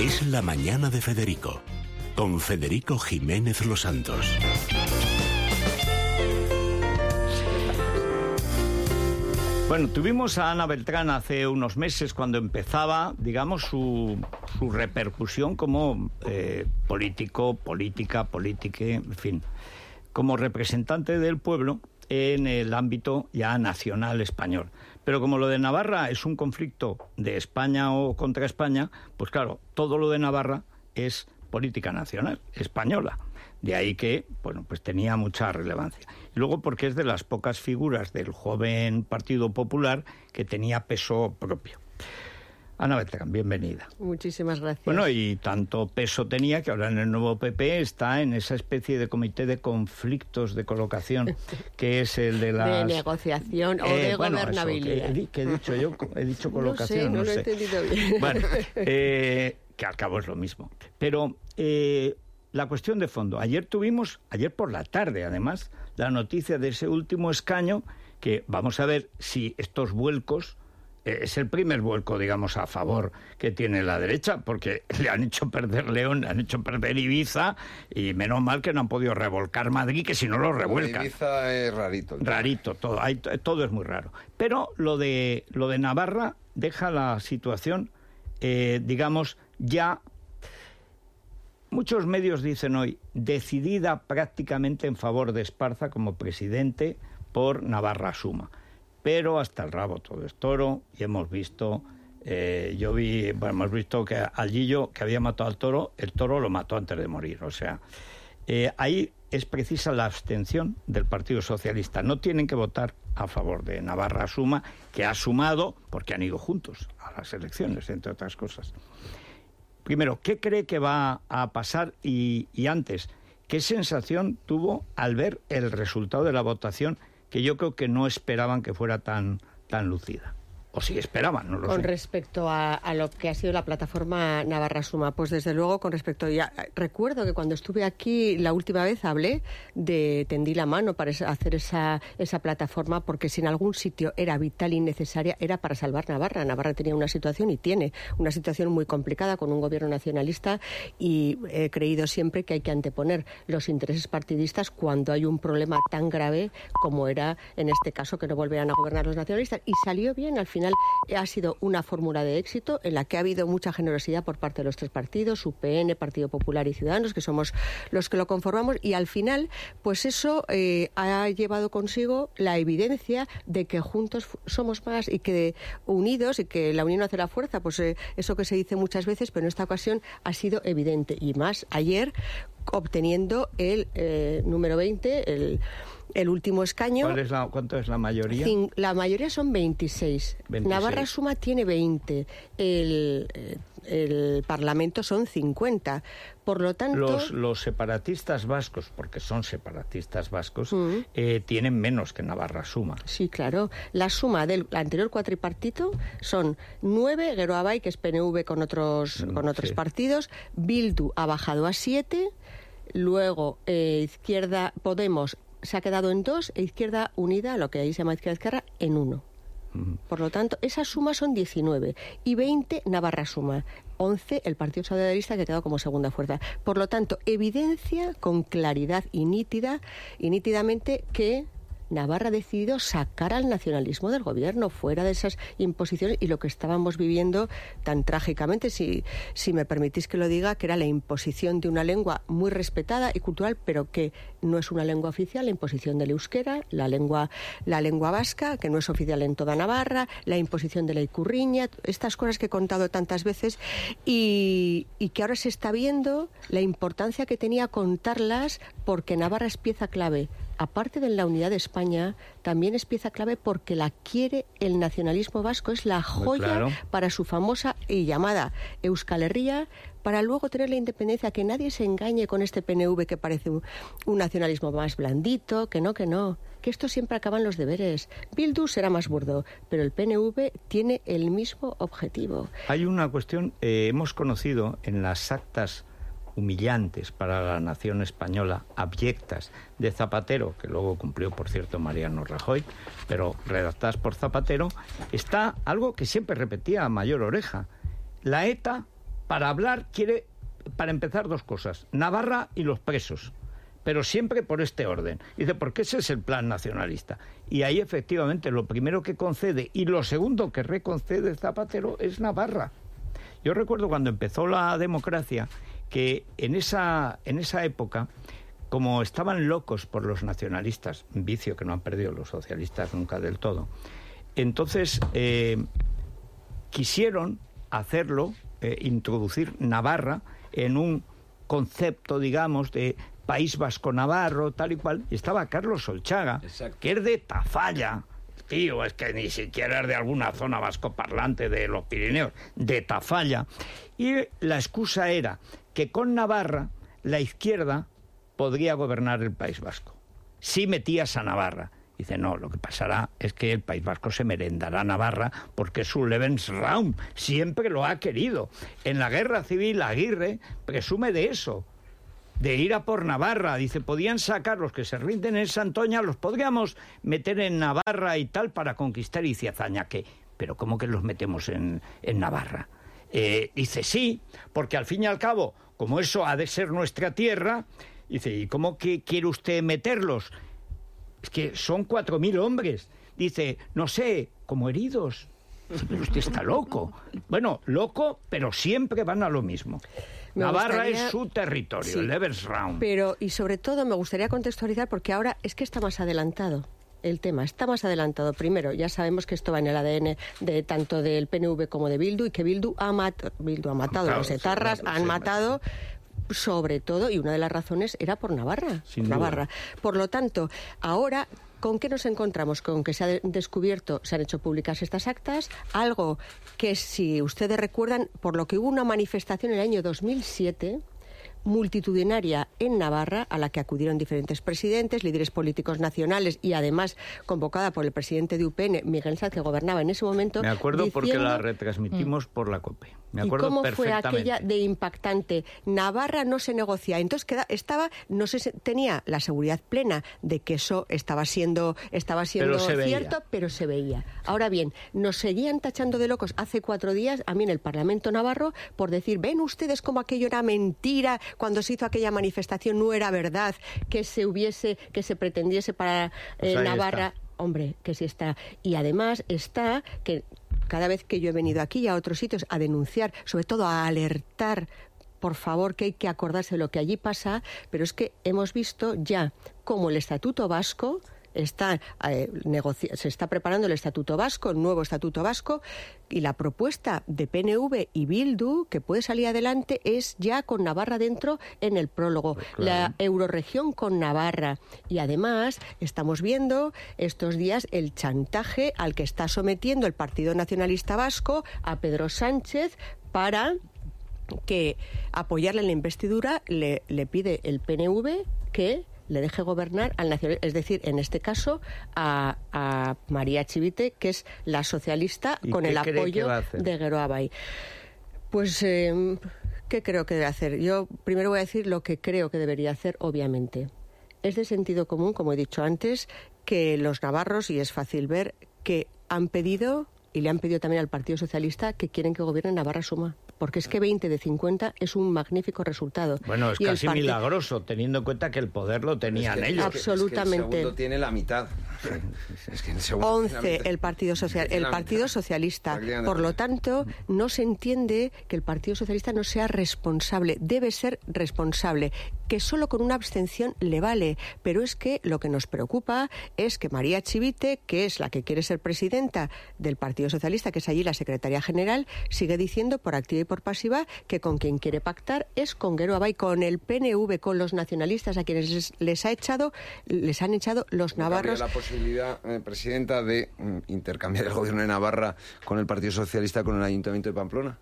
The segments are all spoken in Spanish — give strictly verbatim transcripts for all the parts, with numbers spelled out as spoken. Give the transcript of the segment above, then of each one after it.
Es la mañana de Federico, con Federico Jiménez Los Santos. Bueno, tuvimos a Ana Beltrán hace unos meses cuando empezaba, digamos, su, su repercusión como eh, político, política, politique, en fin, como representante del pueblo en el ámbito ya nacional español. Pero como lo de Navarra es un conflicto de España o contra España, pues claro, todo lo de Navarra es política nacional, española. De ahí que, bueno, pues tenía mucha relevancia. Y luego porque es de las pocas figuras del joven Partido Popular que tenía peso propio. Ana Beltrán, bienvenida. Muchísimas gracias. Bueno, y tanto peso tenía que ahora en el nuevo P P está en esa especie de comité de conflictos de colocación, que es el de las... De negociación o eh, de bueno, gobernabilidad. Eso, que, que he dicho yo, he dicho colocación, no sé, no, no sé. lo he entendido bien. Bueno, eh, que al cabo es lo mismo. Pero eh, la cuestión de fondo, ayer tuvimos, ayer por la tarde además, la noticia de ese último escaño, que vamos a ver si estos vuelcos... Es el primer vuelco, digamos, a favor que tiene la derecha, porque le han hecho perder León, le han hecho perder Ibiza, y menos mal que no han podido revolcar Madrid, que si no lo revuelcan. Ibiza es rarito. Rarito, todo, hay, todo es muy raro. Pero lo de, lo de Navarra deja la situación, eh, digamos, ya... Muchos medios dicen hoy, decidida prácticamente en favor de Esparza como presidente por Navarra Suma. Pero hasta el rabo todo es toro, y hemos visto, eh, yo vi, bueno, hemos visto que al Gillo, que había matado al toro, el toro lo mató antes de morir. O sea, eh, ahí es precisa la abstención del Partido Socialista. No tienen que votar a favor de Navarra Suma, que ha sumado, porque han ido juntos a las elecciones, entre otras cosas. Primero, ¿qué cree que va a pasar? Y, y antes, ¿qué sensación tuvo al ver el resultado de la votación, que yo creo que no esperaban que fuera tan, tan lucida? O sí esperaban, no lo sé. Con respecto a, a lo que ha sido la plataforma Navarra Suma, pues desde luego con respecto... Ya, recuerdo que cuando estuve aquí la última vez hablé de... Tendí la mano para hacer esa, esa plataforma, porque si en algún sitio era vital y necesaria, era para salvar Navarra. Navarra tenía una situación y tiene una situación muy complicada con un gobierno nacionalista, y he creído siempre que hay que anteponer los intereses partidistas cuando hay un problema tan grave como era en este caso, que no volvieran a gobernar los nacionalistas. Y salió bien al final. Ha sido una fórmula de éxito en la que ha habido mucha generosidad por parte de los tres partidos, U P N, Partido Popular y Ciudadanos, que somos los que lo conformamos, y al final, pues eso eh, ha llevado consigo la evidencia de que juntos somos más y que unidos, y que la unión hace la fuerza, pues eh, eso que se dice muchas veces, pero en esta ocasión ha sido evidente, y más ayer obteniendo el eh, número veinte, el El último escaño. ¿Cuál es la, ¿Cuánto es la mayoría? La mayoría son veintiséis. veintiséis. Navarra Suma tiene veinte. El, el Parlamento son cincuenta. Por lo tanto... Los, los separatistas vascos, porque son separatistas vascos, uh-huh. eh, tienen menos que Navarra Suma. Sí, claro. La suma del anterior cuatripartito son nueve, Geroabay, que es P N V con otros, con otros sí. partidos, Bildu ha bajado a siete, luego eh, Izquierda Podemos se ha quedado en dos, e Izquierda Unida, lo que ahí se llama Izquierda Esquerra, en uno. Uh-huh. Por lo tanto, esas sumas son diecinueve, y veinte Navarra Suma, once el Partido Socialista, que ha quedado como segunda fuerza. Por lo tanto, evidencia con claridad y nítida, y nítidamente que Navarra ha decidido sacar al nacionalismo del gobierno, fuera de esas imposiciones y lo que estábamos viviendo tan trágicamente, si, si me permitís que lo diga, que era la imposición de una lengua muy respetada y cultural, pero que no es una lengua oficial, la imposición del euskera, la lengua, la lengua vasca, que no es oficial en toda Navarra, la imposición de la icurriña, estas cosas que he contado tantas veces, y, y que ahora se está viendo la importancia que tenía contarlas, porque Navarra es pieza clave. Aparte de la unidad de España, también es pieza clave porque la quiere el nacionalismo vasco. Es la joya claro. para su famosa y llamada Euskal Herria, para luego tener la independencia. Que nadie se engañe con este P N V que parece un, un nacionalismo más blandito, que no, que no. Que esto siempre acaban los deberes. Bildu será más burdo, pero el P N V tiene el mismo objetivo. Hay una cuestión, eh, hemos conocido en las actas humillantes para la nación española, abyectas, de Zapatero, que luego cumplió, por cierto, Mariano Rajoy, pero redactadas por Zapatero, está algo que siempre repetía a mayor oreja. La ETA para hablar quiere, para empezar, dos cosas: Navarra y los presos, pero siempre por este orden. Dice, porque ese es el plan nacionalista. Y ahí, efectivamente, lo primero que concede y lo segundo que reconcede Zapatero es Navarra. Yo recuerdo cuando empezó la democracia que en esa, en esa época, como estaban locos por los nacionalistas, un vicio que no han perdido los socialistas nunca del todo, entonces eh, quisieron hacerlo, eh, introducir Navarra en un concepto, digamos, de País Vasco Navarro, tal y cual, y estaba Carlos Solchaga, Exacto. que es de Tafalla. Tío, es que ni siquiera es de alguna zona vascoparlante de los Pirineos, de Tafalla. Y la excusa era que con Navarra la izquierda podría gobernar el País Vasco. Si metías a Navarra. Dice, no, lo que pasará es que el País Vasco se merendará a Navarra porque es su Lebensraum, siempre lo ha querido. En la guerra civil, Aguirre presume de eso, de ir a por Navarra. Dice, podían sacar los que se rinden en Santoña, los podríamos meter en Navarra y tal para conquistar. Y dice Azaña, ¿qué? ¿Pero cómo que los metemos en, en Navarra? Eh, dice, sí, porque al fin y al cabo, como eso ha de ser nuestra tierra, dice, ¿y cómo que quiere usted meterlos? Es que son cuatro mil hombres. Dice, no sé, como heridos. Pero usted está loco. Bueno, loco, pero siempre van a lo mismo. Me Navarra gustaría... es su territorio, sí, el Lebensraum. Pero, y sobre todo, me gustaría contextualizar, porque ahora es que está más adelantado el tema, está más adelantado. Primero, ya sabemos que esto va en el A D N de tanto del P N V como de Bildu, y que Bildu ha, mat... Bildu ha matado, claro, los etarras sí, han sí, matado... sobre todo, y una de las razones era por Navarra. Sin Navarra. Duda. Por lo tanto, ahora, ¿con qué nos encontramos? Con que se ha de- descubierto, se han hecho públicas estas actas, algo que, si ustedes recuerdan, por lo que hubo una manifestación en el año dos mil siete... multitudinaria en Navarra, a la que acudieron diferentes presidentes, líderes políticos nacionales, y además convocada por el presidente de U P N, Miguel Sanz, que gobernaba en ese momento. Me acuerdo diciendo... porque la retransmitimos mm. por la COPE. Me acuerdo ¿Y cómo perfectamente. fue aquella de impactante? Navarra no se negocia. Entonces queda, estaba, no se tenía la seguridad plena de que eso estaba siendo, estaba siendo pero cierto, veía. pero se veía. Ahora bien, nos seguían tachando de locos hace cuatro días, a mí en el Parlamento Navarro, por decir, ven ustedes como aquello era mentira, cuando se hizo aquella manifestación no era verdad, que se hubiese, que se pretendiese para eh, pues Navarra. Está. Hombre, que sí está. Y además está que cada vez que yo he venido aquí y a otros sitios a denunciar, sobre todo a alertar, por favor, que hay que acordarse de lo que allí pasa, pero es que hemos visto ya cómo el Estatuto Vasco está, eh, negocia- se está preparando el Estatuto Vasco, el nuevo Estatuto Vasco, y la propuesta de P N V y Bildu, que puede salir adelante, es ya con Navarra dentro en el prólogo. Pues claro. La eurorregión con Navarra. Y además estamos viendo estos días el chantaje al que está sometiendo el Partido Nacionalista Vasco a Pedro Sánchez para que apoyarle en la investidura. Le, le pide el P N V que le deje gobernar al nacional, es decir, en este caso a, a María Chivite, que es la socialista, con el apoyo de Geroabay. Pues, eh, ¿qué creo que debe hacer? Yo primero voy a decir lo que creo que debería hacer, obviamente. Es de sentido común, como he dicho antes, que los navarros, y es fácil ver, que han pedido, y le han pedido también al Partido Socialista, que quieren que gobierne Navarra Suma. Porque es que veinte de cincuenta es un magnífico resultado. Bueno, es y casi part... milagroso, teniendo en cuenta que el poder lo tenían es que, ellos. Absolutamente. Es que el segundo tiene la mitad. Es que el segundo once el Partido, Social, el partido Socialista. Por lo tanto, no se entiende que el Partido Socialista no sea responsable. Debe ser responsable. Que solo con una abstención le vale. Pero es que lo que nos preocupa es que María Chivite, que es la que quiere ser presidenta del Partido Socialista, que es allí la secretaria general, sigue diciendo por activa y por pasiva que con quien quiere pactar es con Geroabay, con el P N V, con los nacionalistas a quienes les, les ha echado, les han echado los ¿No navarros. ¿Habría la posibilidad, eh, presidenta, de mm, intercambiar el gobierno de Navarra con el Partido Socialista, con el Ayuntamiento de Pamplona?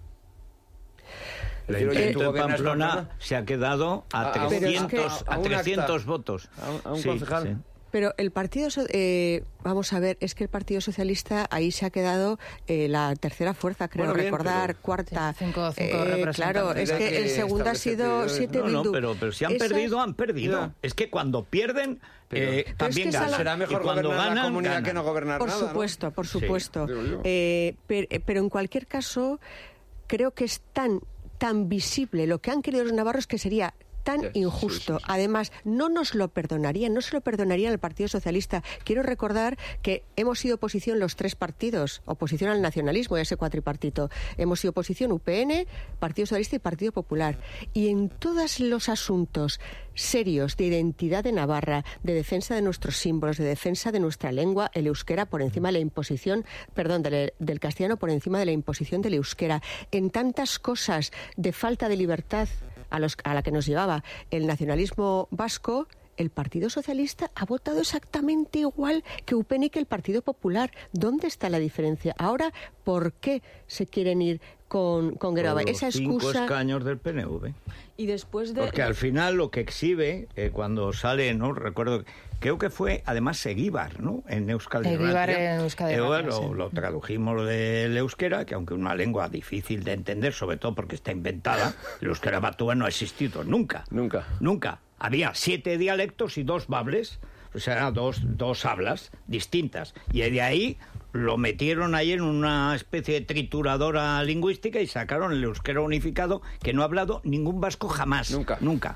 El Ayuntamiento de Pamplona, Pamplona se ha quedado a, a trescientos, es que, a, a trescientos acta, votos. A un, a un sí, concejal. Sí. Pero el Partido, eh, vamos a ver, es que el Partido Socialista ahí se ha quedado eh, la tercera fuerza, creo bueno, bien, recordar, pero... cuarta. Sí, cinco, cinco eh, claro, es que, que el segundo ha sido siete no, Bildu. No, pero, pero si han Esas... perdido, han perdido. Yeah. Es que cuando pierden, pero, eh, pero también es que ganan. Será mejor gobernar ganan, la comunidad ganan. que no gobernar por nada, supuesto, ¿no? Por supuesto, por sí. supuesto. Eh, pero, pero en cualquier caso, creo que es tan tan visible lo que han querido los navarros que sería tan injusto. Sí, sí, sí. Además, no nos lo perdonarían, no se lo perdonarían al Partido Socialista. Quiero recordar que hemos sido oposición los tres partidos, oposición al nacionalismo y a ese cuatripartito. Hemos sido oposición U P N, Partido Socialista y Partido Popular. Y en todos los asuntos serios de identidad de Navarra, de defensa de nuestros símbolos, de defensa de nuestra lengua, el euskera por encima de la imposición, perdón, del, del castellano por encima de la imposición del euskera, en tantas cosas de falta de libertad a, los, a la que nos llevaba el nacionalismo vasco, el Partido Socialista ha votado exactamente igual que U P N y que el Partido Popular. ¿Dónde está la diferencia? Ahora, ¿por qué se quieren ir con, con Geroa? Esa excusa... Cinco escaños del P N V. Y después de... Porque al final lo que exhibe, eh, cuando sale, no recuerdo, creo que fue además Eguíbar, ¿no? En Euskal Herria. En Euskal Herria, eh, bueno, sí. Lo tradujimos del euskera, que aunque es una lengua difícil de entender, sobre todo porque está inventada, el euskera batúa no ha existido nunca. Nunca. Nunca. Había siete dialectos y dos bables, o sea, dos, dos hablas distintas. Y de ahí lo metieron ahí en una especie de trituradora lingüística y sacaron el euskera unificado, que no ha hablado ningún vasco jamás. Nunca. Nunca.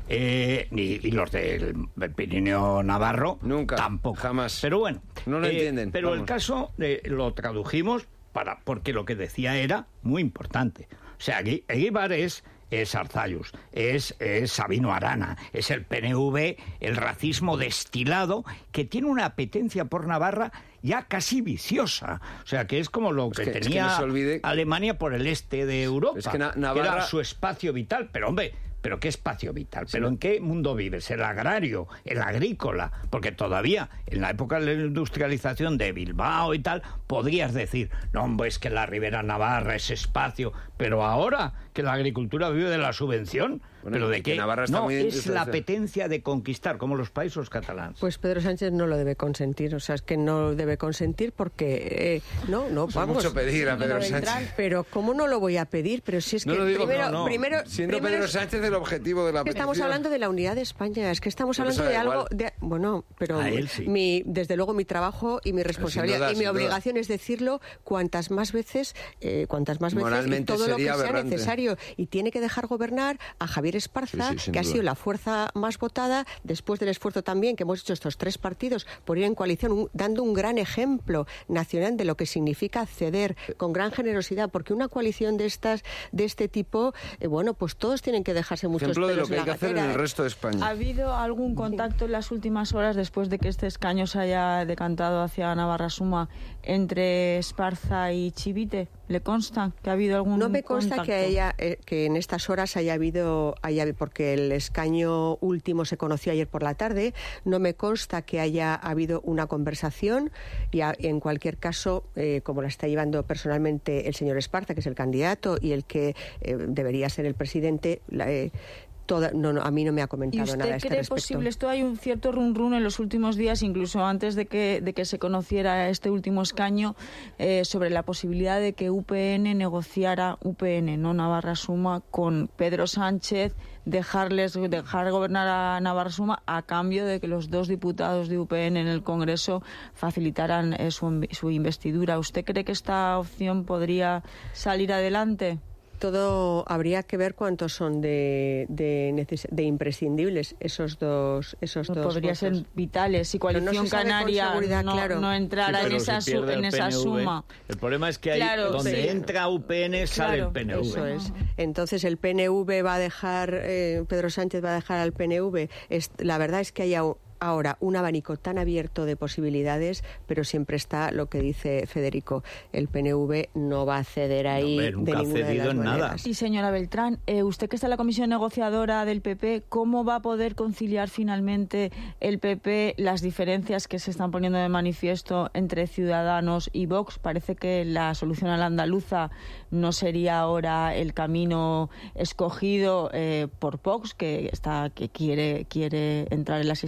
Eh, ni, y los del Pirineo Navarro nunca. Tampoco. Jamás. Pero bueno. No lo eh, entienden. Pero Vamos. el caso eh, lo tradujimos para porque lo que decía era muy importante. O sea, Eguíbar es... es Arzallus, es, es Sabino Arana, es el P N V, el racismo destilado, que tiene una apetencia por Navarra ya casi viciosa. O sea, que es como lo que, es que tenía es que no se olvide... Alemania por el este de Europa, es que, Na- Navarra... que era su espacio vital. Pero, hombre, ¿pero qué espacio vital? ¿Pero sí. en qué mundo vives? ¿El agrario? ¿El agrícola? Porque todavía, en la época de la industrialización de Bilbao y tal, podrías decir, no, hombre, es que la Ribera Navarra es espacio, pero ahora que la agricultura vive de la subvención, bueno, ¿pero de qué? Navarra está no, muy es la apetencia de conquistar, como los países catalanes. Pues Pedro Sánchez no lo debe consentir, o sea, es que no lo debe consentir porque, eh, no, no, es vamos. mucho pedir a Pedro Sánchez. Pero ¿cómo no lo voy a pedir? Pero si es que no lo digo, primero, no, no. primero, siendo primero Pedro es, Sánchez el objetivo de la que estamos petición. hablando de la unidad de España, es que estamos Pero hablando de igual. algo, de, bueno, pero A él sí. mi, desde luego mi trabajo y mi responsabilidad duda, y mi sin obligación duda. es decirlo cuantas más veces, eh, cuantas más veces y Moralmente todo lo que sería sea aberrante. necesario. Y tiene que dejar gobernar a Javier Esparza, Sí, sí, sin que ha duda. sido la fuerza más votada, después del esfuerzo también que hemos hecho estos tres partidos por ir en coalición, un, dando un gran ejemplo nacional de lo que significa ceder con gran generosidad, porque una coalición de estas de este tipo, eh, bueno, pues todos tienen que dejarse muchos Ejemplo de lo pelos que en hay la que hacer en gatera, el ¿eh? resto de España. ¿Ha habido algún contacto en las últimas horas, después de que este escaño se haya decantado hacia Navarra Suma, entre Esparza y Chivite? ¿Le consta que ha habido algún No me consta contacto? que haya eh, que en estas horas haya habido, haya, porque el escaño último se conoció ayer por la tarde, no me consta que haya habido una conversación y a, en cualquier caso, eh, como la está llevando personalmente el señor Esparza, que es el candidato y el que eh, debería ser el presidente, la, eh, Toda, no, no, a mí no me ha comentado ¿Y usted nada a este cree respecto. posible? Esto hay un cierto run run en los últimos días, incluso antes de que, de que se conociera este último escaño, eh, sobre la posibilidad de que U P N negociara, U P N, no Navarra Suma, con Pedro Sánchez, dejarles dejar gobernar a Navarra Suma a cambio de que los dos diputados de U P N en el Congreso facilitaran eh, su, su investidura. ¿Usted cree que esta opción podría salir adelante? Todo habría que ver cuántos son de, de, neces- de imprescindibles esos dos esos Pues dos podría votos. ser vitales. Si Coalición no se sabe con Canaria seguridad, no, claro. no entrara Sí, en pero esa, si su- pierde en el esa P N V, suma. el problema es que ahí, Claro, donde sí. entra U P N, sale Claro, el P N V. Eso es. Entonces el P N V va a dejar, eh, Pedro Sánchez va a dejar al P N V. Es, la verdad es que haya ahora un abanico tan abierto de posibilidades, pero siempre está lo que dice Federico, el P N V no va a ceder ahí No, hombre, nunca de ha ninguna de cedido las en nada. maneras. Y señora Beltrán, eh, usted que está en la comisión negociadora del P P, ¿cómo va a poder conciliar finalmente el P P las diferencias que se están poniendo de manifiesto entre Ciudadanos y Vox? Parece que la solución a la andaluza no sería ahora el camino escogido eh, por Vox, que está que quiere quiere entrar en las instituciones.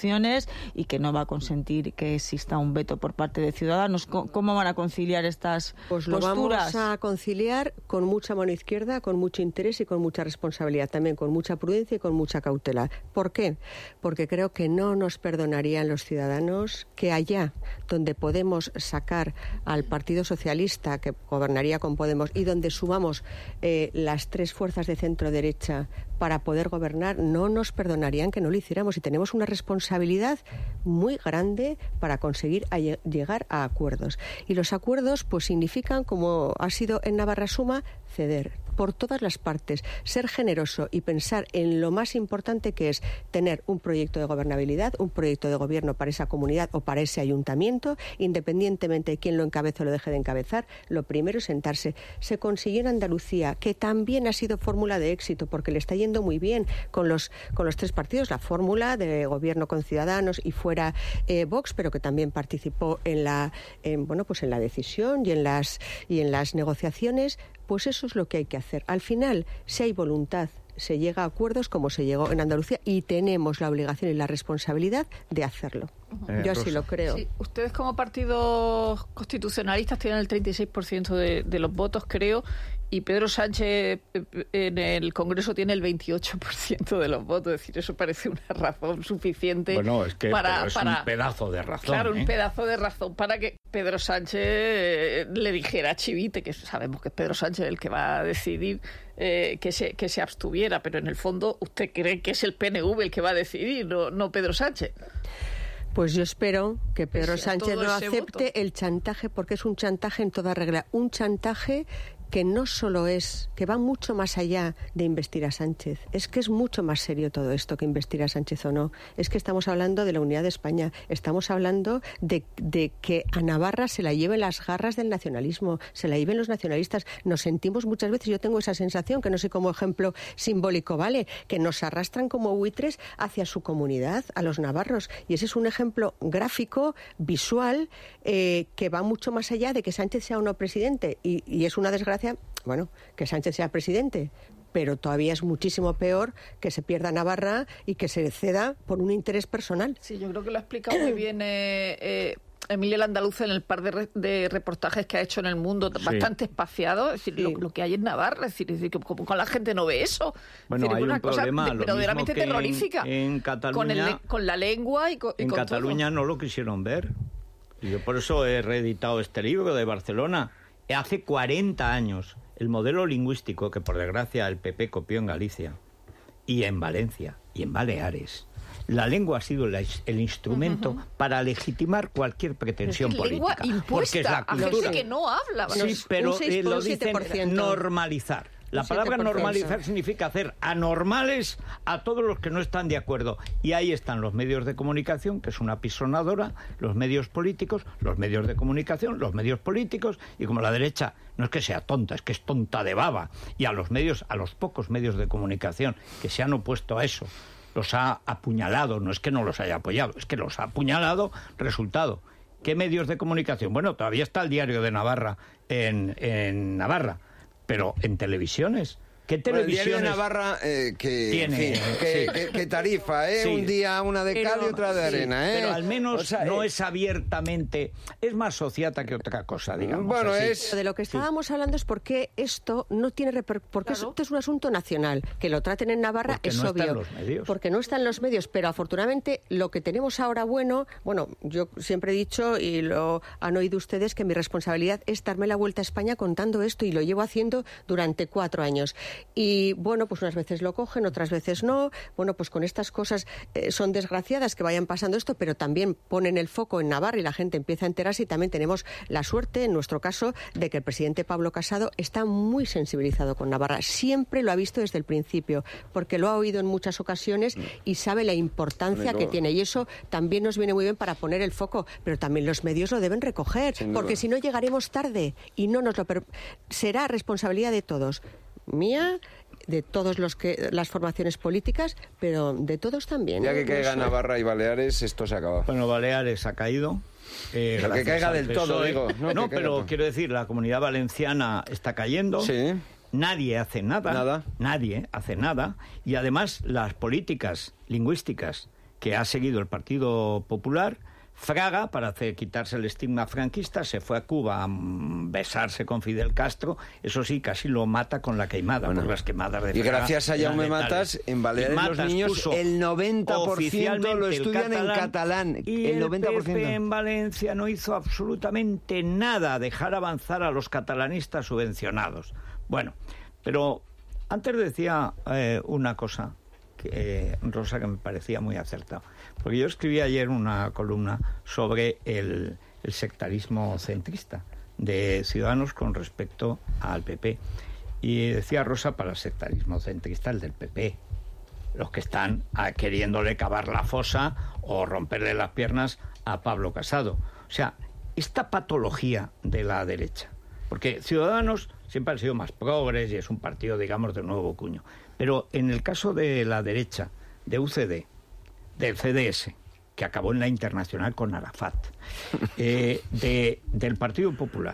instituciones y que no va a consentir que exista un veto por parte de Ciudadanos. ¿Cómo van a conciliar estas pues lo posturas? Vamos a conciliar con mucha mano izquierda, con mucho interés y con mucha responsabilidad, también con mucha prudencia y con mucha cautela. ¿Por qué? Porque creo que no nos perdonarían los ciudadanos que allá donde podemos sacar al Partido Socialista, que gobernaría con Podemos, y donde sumamos eh, las tres fuerzas de centro-derecha para poder gobernar, no nos perdonarían que no lo hiciéramos, y tenemos una responsabilidad muy grande para conseguir a llegar a acuerdos. Y los acuerdos pues significan, como ha sido en Navarra Suma, ceder por todas las partes, ser generoso y pensar en lo más importante, que es tener un proyecto de gobernabilidad, un proyecto de gobierno para esa comunidad o para ese ayuntamiento, independientemente de quién lo encabece o lo deje de encabezar. Lo primero es sentarse. Se consiguió en Andalucía, que también ha sido fórmula de éxito, porque le está yendo muy bien con los, con los tres partidos, la fórmula de gobierno con Ciudadanos y fuera eh, Vox, pero que también participó en la, en, bueno, pues en la decisión y en las, y en las negociaciones. Pues eso es lo que hay que hacer. Al final, si hay voluntad, se llega a acuerdos como se llegó en Andalucía, y tenemos la obligación y la responsabilidad de hacerlo. Eh, Yo así Rosa. lo creo. Sí, ustedes como partidos constitucionalistas tienen el treinta y seis por ciento de, de los votos, creo, y Pedro Sánchez en el Congreso tiene el veintiocho por ciento de los votos. Es decir, eso parece una razón suficiente. Bueno, es que para, es para, un pedazo de razón. Claro, ¿eh? un pedazo de razón para que Pedro Sánchez le dijera a Chivite, que sabemos que es Pedro Sánchez el que va a decidir, eh, que, se, que se abstuviera. Pero en el fondo, ¿usted cree que es el P N V el que va a decidir, no, no Pedro Sánchez? Pues yo espero que Pedro Pese a Sánchez todo no ese acepte voto. el chantaje, porque es un chantaje en toda regla. Un chantaje que no solo es, que va mucho más allá de investir a Sánchez. Es que es mucho más serio todo esto que investir a Sánchez o no. Es que estamos hablando de la unidad de España. Estamos hablando de, de que a Navarra se la lleven las garras del nacionalismo, se la lleven los nacionalistas. Nos sentimos muchas veces, yo tengo esa sensación, que no sé, como ejemplo simbólico vale, que nos arrastran como buitres hacia su comunidad, a los navarros. Y ese es un ejemplo gráfico, visual, eh, que va mucho más allá de que Sánchez sea o no presidente. Y, y es una desgracia, bueno, que Sánchez sea presidente, pero todavía es muchísimo peor que se pierda Navarra y que se ceda por un interés personal. Sí, yo creo que lo ha explicado muy bien eh, eh, Emilia Landaluce en el par de, re, de reportajes que ha hecho en El Mundo, sí, bastante espaciados. Es decir, sí, lo, lo que hay en Navarra, es decir, es decir que como con la gente no ve eso. Bueno, es decir, hay una un cosa problema, de, verdaderamente terrorífica. En, en Cataluña, con, el, con la lengua y con, y en con Cataluña todo. No lo quisieron ver. Y yo por eso he reeditado este libro de Barcelona. Hace cuarenta años, el modelo lingüístico que por desgracia el P P copió en Galicia y en Valencia y en Baleares. La lengua ha sido la, el instrumento uh-huh. para legitimar cualquier pretensión es lengua política. Impuesta porque es la cultura. A gente que no habla. Sí, pero eh, lo dicen normalizar. La palabra normalizar significa hacer anormales a todos los que no están de acuerdo. Y ahí están los medios de comunicación, que es una pisonadora, los medios políticos, los medios de comunicación, los medios políticos, y como la derecha no es que sea tonta, es que es tonta de baba. Y a los medios, a los pocos medios de comunicación que se han opuesto a eso, los ha apuñalado. No es que no los haya apoyado, es que los ha apuñalado. Resultado, ¿qué medios de comunicación? Bueno, todavía está el Diario de Navarra en, en Navarra, pero en televisiones. ¿Qué televisiones? Bueno, el Diario de Navarra, eh, que, tiene, en fin, que, sí. que, que tarifa, ¿eh? Sí. Un día una de cal y otra de sí, arena, ¿eh? Pero al menos o sea, no eh... es abiertamente, es más sociata que otra cosa, digamos. Bueno, así. es... De lo que estábamos sí. hablando es porque esto no tiene reper... porque claro. esto es un asunto nacional. Que lo traten en Navarra porque es no obvio. Están los medios. Porque no están los medios, pero afortunadamente lo que tenemos ahora bueno, bueno, yo siempre he dicho y lo han oído ustedes que mi responsabilidad es darme la vuelta a España contando esto, y lo llevo haciendo durante cuatro años. Y bueno, pues unas veces lo cogen, otras veces no. Bueno, pues con estas cosas eh, son desgraciadas que vayan pasando esto, pero también ponen el foco en Navarra y la gente empieza a enterarse, y también tenemos la suerte, en nuestro caso, de que el presidente Pablo Casado está muy sensibilizado con Navarra. Siempre lo ha visto desde el principio, porque lo ha oído en muchas ocasiones y sabe la importancia que tiene. Y eso también nos viene muy bien para poner el foco, pero también los medios lo deben recoger, porque si no llegaremos tarde y no nos lo per... será responsabilidad de todos. Mía, de todos los que las formaciones políticas, pero de todos también. Ya que caiga Navarra y Baleares, esto se acaba. Bueno, Baleares ha caído. Eh, pero que caiga del todo, digo. No, no pero todo. Quiero decir, la Comunidad Valenciana está cayendo. Sí. Nadie hace nada. Nada. Nadie hace nada. Y además las políticas lingüísticas que ha seguido el Partido Popular. Fraga, para hacer, quitarse el estigma franquista, se fue a Cuba a besarse con Fidel Castro. Eso sí, casi lo mata con la queimada, bueno, por las quemadas de Fraga. Y gracias a Jaume Matas, en Baleares los niños, el noventa por ciento lo estudian catalán, en catalán. Y el, noventa por ciento. El P P en Valencia no hizo absolutamente nada, dejar avanzar a los catalanistas subvencionados. Bueno, pero antes decía eh, una cosa, que, eh, Rosa, que me parecía muy acertada. Porque yo escribí ayer una columna sobre el, el sectarismo centrista de Ciudadanos con respecto al P P. Y decía Rosa, para el sectarismo centrista, el del P P. Los que están a, queriéndole cavar la fosa o romperle las piernas a Pablo Casado. O sea, esta patología de la derecha. Porque Ciudadanos siempre ha sido más progres y es un partido, digamos, de nuevo cuño. Pero en el caso de la derecha, de U C D, del C D S, que acabó en la internacional con Arafat, eh, de, del Partido Popular,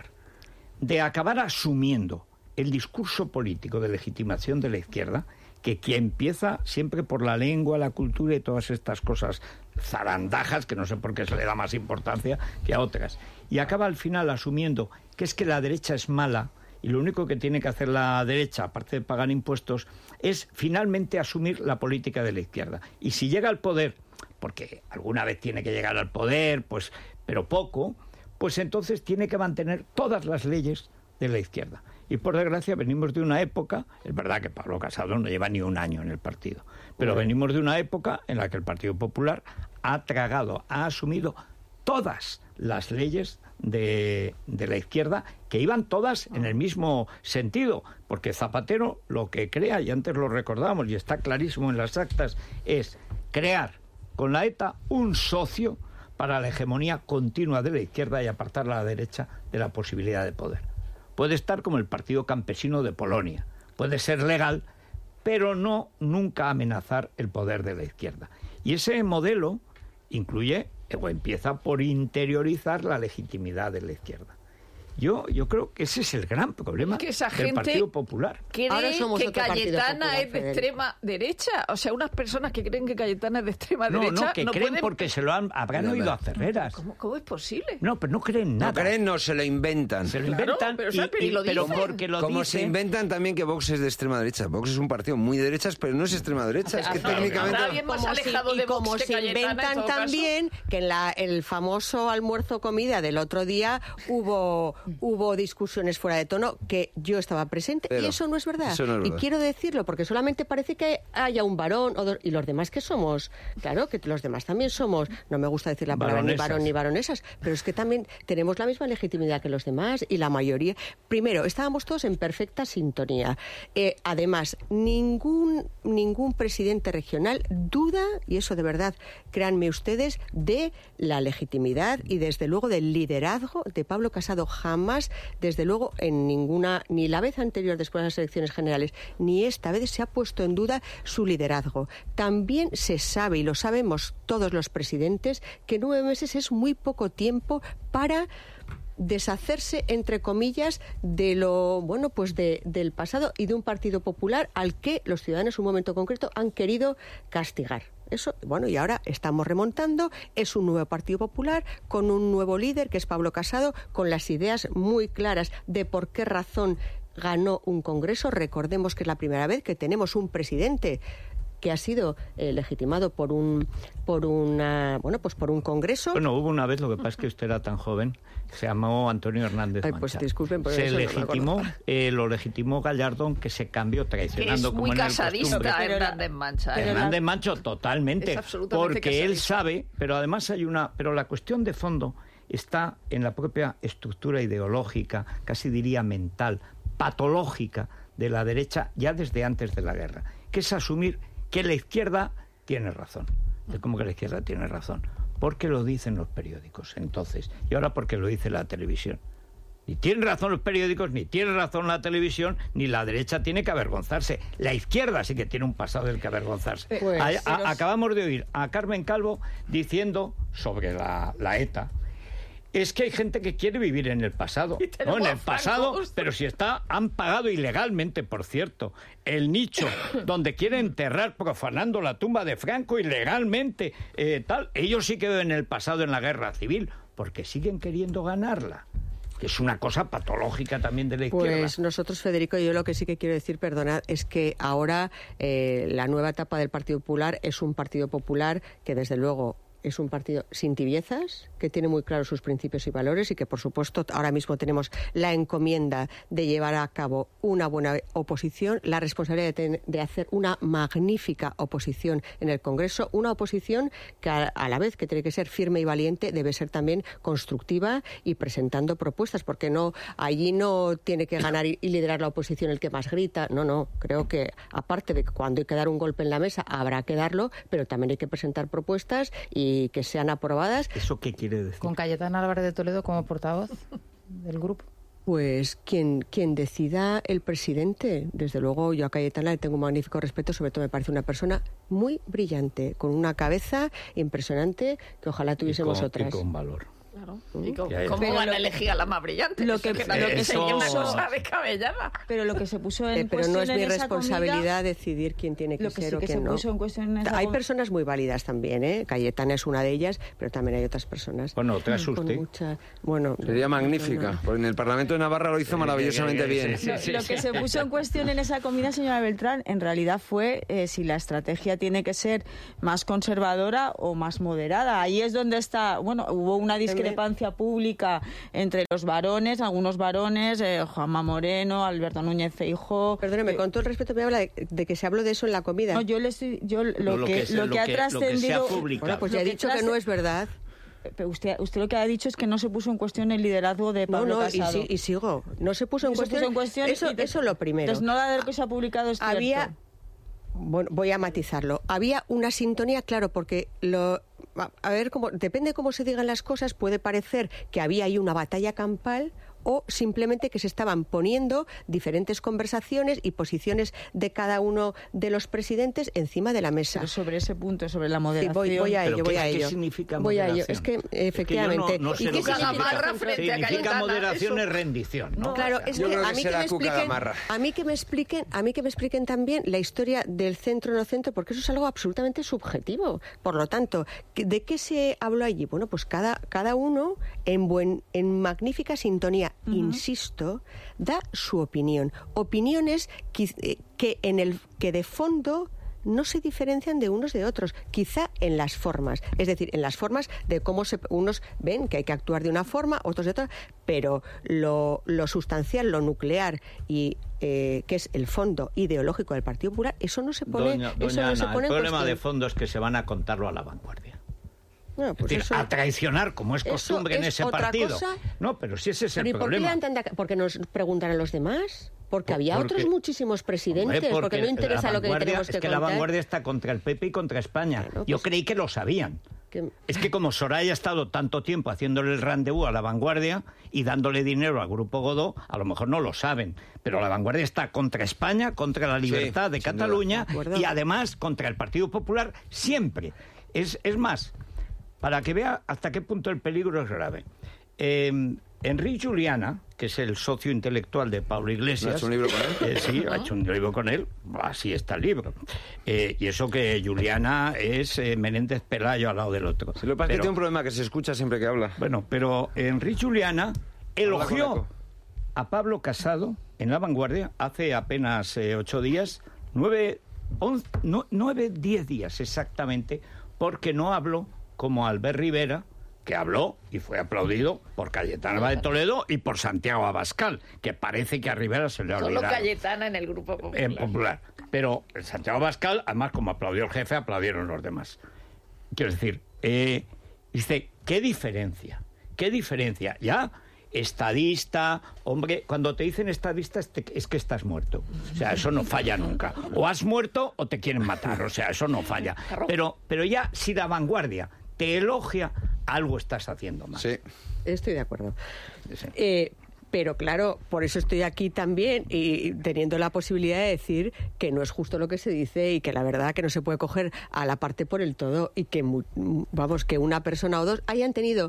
de acabar asumiendo el discurso político de legitimación de la izquierda, que, que empieza siempre por la lengua, la cultura y todas estas cosas zarandajas, que no sé por qué se le da más importancia que a otras, y acaba al final asumiendo que es que la derecha es mala, y lo único que tiene que hacer la derecha, aparte de pagar impuestos, es finalmente asumir la política de la izquierda. Y si llega al poder, porque alguna vez tiene que llegar al poder, pues, pero poco, pues entonces tiene que mantener todas las leyes de la izquierda. Y por desgracia venimos de una época, es verdad que Pablo Casado no lleva ni un año en el partido, pero bueno, venimos de una época en la que el Partido Popular ha tragado, ha asumido todas las leyes de, de la izquierda, que iban todas en el mismo sentido, porque Zapatero lo que crea, y antes lo recordamos y está clarísimo en las actas, es crear con la ETA un socio para la hegemonía continua de la izquierda y apartar a la derecha de la posibilidad de poder. Puede estar como el Partido Campesino de Polonia, puede ser legal, pero no nunca amenazar el poder de la izquierda. Y ese modelo incluye o empieza por interiorizar la legitimidad de la izquierda. Yo, yo creo que ese es el gran problema que esa del gente Partido Popular. ¿Cree Ahora somos que otro Cayetana Popular, es de Federico. extrema derecha? O sea, unas personas que creen que Cayetana es de extrema No, derecha... no, que creen pueden... porque se lo han, habrán No, oído no. a Ferreras. ¿Cómo, ¿Cómo es posible? No, pero no creen nada. No creen, no, se lo inventan. Se lo Claro, inventan, pero, y, ¿sabes? Pero y- lo pero dicen. porque lo Como dicen... se inventan también que Vox es de extrema derecha. Vox es un partido muy de derechas, pero no es extrema derecha. Es que Habrá- técnicamente... habrá alguien más Como si- alejado y de Vox como que se Cayetana, en inventan todo caso. también que en la, el famoso almuerzo comida del otro día hubo hubo discusiones fuera de tono, que yo estaba presente, Pero y eso no es verdad. eso no es y verdad. quiero decirlo porque solamente parece que haya un varón o dos, y los demás que somos, claro que los demás también somos, no me gusta decir la palabra ni Varonesas. varón ni varonesas, pero es que también tenemos la misma legitimidad que los demás, y la mayoría. Primero, estábamos todos en perfecta sintonía. Eh, además, ningún ningún presidente regional duda, y eso de verdad, créanme ustedes, de la legitimidad y desde luego del liderazgo de Pablo Casado. Jamás, desde luego, en ninguna, ni la vez anterior después de las elecciones generales, ni esta vez se ha puesto en duda su liderazgo. También se sabe, y lo sabemos todos los presidentes, que nueve meses es muy poco tiempo para deshacerse, entre comillas, de lo, bueno, pues de, del pasado y de un Partido Popular al que los ciudadanos en un momento concreto han querido castigar. Eso, bueno, y ahora estamos remontando, es un nuevo Partido Popular, con un nuevo líder, que es Pablo Casado, con las ideas muy claras de por qué razón ganó un Congreso. Recordemos que es la primera vez que tenemos un presidente que ha sido eh, legitimado por un por una bueno pues por un Congreso. Bueno, hubo una vez, lo que pasa es que usted era tan joven, se llamó Antonio Hernández Ay, Mancha. pues disculpen, por se eso no me legitimó, acuerdo. eh, lo legitimó Gallardón, que se cambió Que es traicionando como muy en el casadista, costumbre. Pero la- Hernández Mancha. pero ¿eh? la- Hernández Mancho, totalmente, Es absolutamente porque él casadista. sabe, pero además hay una, pero la cuestión de fondo está en la propia estructura ideológica, casi diría mental, patológica de la derecha ya desde antes de la guerra, que es asumir que la izquierda tiene razón. ¿Cómo que la izquierda tiene razón? Porque lo dicen los periódicos, entonces, y ahora porque lo dice la televisión. Ni tienen razón los periódicos, ni tiene razón la televisión, ni la derecha tiene que avergonzarse. La izquierda sí que tiene un pasado del que avergonzarse. Pues, A- a- pero- acabamos de oír a Carmen Calvo diciendo sobre la, la ETA, es que hay gente que quiere vivir en el pasado. No, en el pasado, pero si está, han pagado ilegalmente, por cierto, el nicho donde quieren enterrar profanando la tumba de Franco ilegalmente, eh, tal. Ellos sí que viven en el pasado, en la guerra civil, porque siguen queriendo ganarla. Que es una cosa patológica también de la izquierda. Pues nosotros, Federico, yo lo que sí que quiero decir, perdonad, es que ahora eh, la nueva etapa del Partido Popular es un Partido Popular que, desde luego, es un partido sin tibiezas, que tiene muy claros sus principios y valores y que, por supuesto, ahora mismo tenemos la encomienda de llevar a cabo una buena oposición, la responsabilidad de, ten, de hacer una magnífica oposición en el Congreso, una oposición que, a, a la vez que tiene que ser firme y valiente, debe ser también constructiva y presentando propuestas, porque no allí no tiene que ganar y, y liderar la oposición el que más grita. No, no, creo que, aparte de que cuando hay que dar un golpe en la mesa, habrá que darlo, pero también hay que presentar propuestas y que sean aprobadas. ¿Eso qué quiere decir? Con Cayetana Álvarez de Toledo como portavoz del grupo. Pues quien, quien decida el presidente. Desde luego, yo a Cayetana le tengo un magnífico respeto, sobre todo me parece una persona muy brillante, con una cabeza impresionante que ojalá tuviésemos y con, otras. Y con valor. Claro. ¿Y cómo, Ya, ya. cómo van a elegir a la más brillante? Lo Eso que- que, lo lo que que sería una eso- cosa descabellada. Pero lo que se puso en Eh, pero no cuestión es mi en esa responsabilidad comida, decidir quién tiene que lo que ser sí o que quién se no. puso en cuestión en esa Hay com- personas muy válidas también, ¿eh? Cayetana es una de ellas, pero también hay otras personas. Bueno, te con asuste. mucha- bueno, Sería magnífica, no. porque en el Parlamento de Navarra lo hizo maravillosamente sí, bien. sí, sí. Lo que se puso en cuestión en esa comida, señora Beltrán, en realidad fue eh, si la estrategia tiene que ser más conservadora o más moderada. Ahí es donde está, bueno, hubo una discrepancia pública entre los varones, algunos varones, eh, Juanma Moreno, Alberto Núñez Feijóo. Perdóneme, eh, con todo el respeto me habla de, de que se habló de eso en la comida. No, yo le estoy, yo lo, Lo que, que se- lo lo que ha que- lo que se ha trascendido. publicado. Bueno, pues lo ya he que dicho que trasce- no es verdad. Pero usted, usted lo que ha dicho es que no se puso en cuestión el liderazgo de No, Pablo no, y, Casado. sí- y sigo. No se puso en No se cuestión. puso en cuestión eso, y te- eso lo primero. Entonces, nada de lo que se ha publicado es cierto. Había, bueno, voy a matizarlo. Había una sintonía, claro, porque lo, a, a ver, cómo, depende cómo se digan las cosas, puede parecer que había ahí una batalla campal o simplemente que se estaban poniendo diferentes conversaciones y posiciones de cada uno de los presidentes encima de la mesa. Pero sobre ese punto, sobre la Sí, moderación. voy, voy a ¿Pero ello, qué- voy a qué ello. significa voy a ello. moderación? Es que, Es que yo no- efectivamente. no sé ¿Y lo qué que significa? Gamarra frente a Significa Cayetana, moderación eso- es rendición, ¿no? Claro, O sea, es yo que creo a que mí que será me Cuca expliquen, Gamarra. a mí que me expliquen, a mí que me expliquen también la historia del centro no centro, porque eso es algo absolutamente subjetivo. Por lo tanto, ¿de qué se habló allí? Bueno, pues cada cada uno en buen en magnífica sintonía, insisto, da su opinión. Opiniones que, eh, que en el que de fondo no se diferencian de unos de otros, quizá en las formas, es decir, en las formas de cómo se, unos ven que hay que actuar de una forma, otros de otra, pero lo, lo sustancial, lo nuclear y eh, que es el fondo ideológico del Partido Popular, eso no se pone, Doña, eso doña no se Ana, pone el en problema de cuestión. fondo es que se van a contarlo a la vanguardia. Bueno, pues es decir, eso- a traicionar, como es eso costumbre en es ese otra partido. cosa. No, pero si ese es Pero el ¿y por qué problema. le han tanta ca- porque nos preguntan a los demás? Porque Por- había porque- otros muchísimos presidentes, Hombre, porque, no interesa la lo que vanguardia- tenemos que es que contar. la vanguardia está contra el P P y contra España. Bueno, Yo pues- creí que lo sabían. Que- Es que como Soraya ha estado tanto tiempo haciéndole el rendezvous a la vanguardia y dándole dinero al Grupo Godó, a lo mejor no lo saben, pero la vanguardia está contra España, contra la libertad de sin Cataluña duda. De acuerdo. y además contra el Partido Popular siempre. Es, es más, para que vea hasta qué punto el peligro es grave. Eh, Enrique Juliana, que es el socio intelectual de Pablo Iglesias... ¿No ha hecho un libro con él? Eh, sí, ha hecho un libro con él, así está el libro. Eh, y eso que Juliana es eh, Menéndez Pelayo al lado del otro. Si lo que pasa es que Pero- tiene un problema que se escucha siempre que habla. Bueno, pero Enrique Juliana elogió con eco. a Pablo Casado en La Vanguardia hace apenas eh, ocho días, nueve, once, no- nueve, diez días exactamente, porque no habló como Albert Rivera, que habló y fue aplaudido por Cayetana de Toledo y por Santiago Abascal, que parece que a Rivera se le ha Solo olvidado. Cayetana en el Grupo Popular. En popular. Pero Santiago Abascal, además, como aplaudió el jefe, aplaudieron los demás. Quiero decir, eh, dice, ¿qué diferencia? ¿Qué diferencia? Ya, estadista, hombre, cuando te dicen estadista es, te- es que estás muerto. O sea, eso no falla nunca. O has muerto o te quieren matar. O sea, eso no falla. Pero, pero ya, si la vanguardia te elogia, algo estás haciendo mal. Sí. Estoy de acuerdo. Sí. Eh, pero claro, por eso estoy aquí también y teniendo la posibilidad de decir que no es justo lo que se dice y que la verdad que no se puede coger a la parte por el todo y que, mu- vamos, que una persona o dos hayan tenido